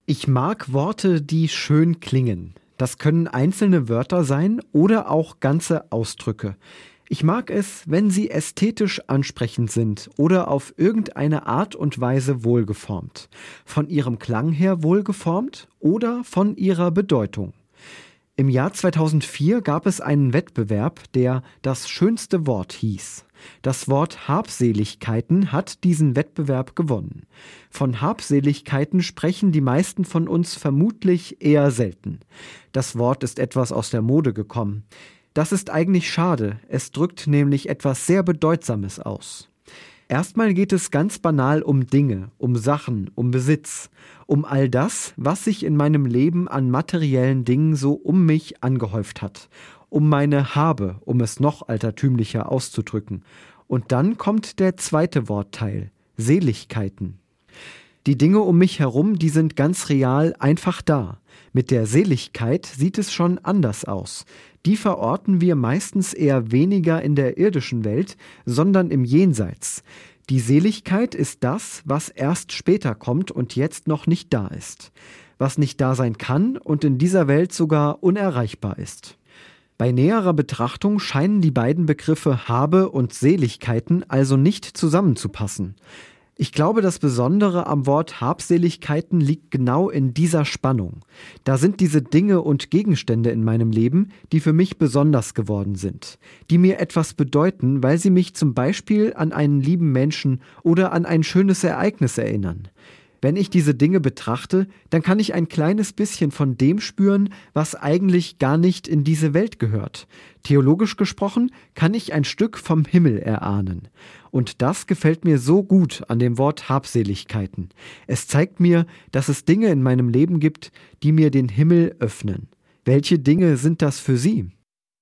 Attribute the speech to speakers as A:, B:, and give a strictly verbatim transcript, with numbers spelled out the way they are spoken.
A: Ich mag Worte, die schön klingen. Das können einzelne Wörter sein oder auch ganze Ausdrücke. Ich mag es, wenn sie ästhetisch ansprechend sind oder auf irgendeine Art und Weise wohlgeformt. Von ihrem Klang her wohlgeformt oder von ihrer Bedeutung. Im Jahr zweitausendvier gab es einen Wettbewerb, der das schönste Wort hieß. Das Wort Habseligkeiten hat diesen Wettbewerb gewonnen. Von Habseligkeiten sprechen die meisten von uns vermutlich eher selten. Das Wort ist etwas aus der Mode gekommen. Das ist eigentlich schade, es drückt nämlich etwas sehr Bedeutsames aus. Erstmal geht es ganz banal um Dinge, um Sachen, um Besitz, um all das, was sich in meinem Leben an materiellen Dingen so um mich angehäuft hat, um meine Habe, um es noch altertümlicher auszudrücken. Und dann kommt der zweite Wortteil, Seligkeiten. Die Dinge um mich herum, die sind ganz real einfach da. Mit der Seligkeit sieht es schon anders aus. Die verorten wir meistens eher weniger in der irdischen Welt, sondern im Jenseits. Die Seligkeit ist das, was erst später kommt und jetzt noch nicht da ist. Was nicht da sein kann und in dieser Welt sogar unerreichbar ist. Bei näherer Betrachtung scheinen die beiden Begriffe Habe und Seligkeiten also nicht zusammenzupassen. Ich glaube, das Besondere am Wort Habseligkeiten liegt genau in dieser Spannung. Da sind diese Dinge und Gegenstände in meinem Leben, die für mich besonders geworden sind, die mir etwas bedeuten, weil sie mich zum Beispiel an einen lieben Menschen oder an ein schönes Ereignis erinnern. Wenn ich diese Dinge betrachte, dann kann ich ein kleines bisschen von dem spüren, was eigentlich gar nicht in diese Welt gehört. Theologisch gesprochen kann ich ein Stück vom Himmel erahnen. Und das gefällt mir so gut an dem Wort Habseligkeiten. Es zeigt mir, dass es Dinge in meinem Leben gibt, die mir den Himmel öffnen. Welche Dinge sind das für Sie?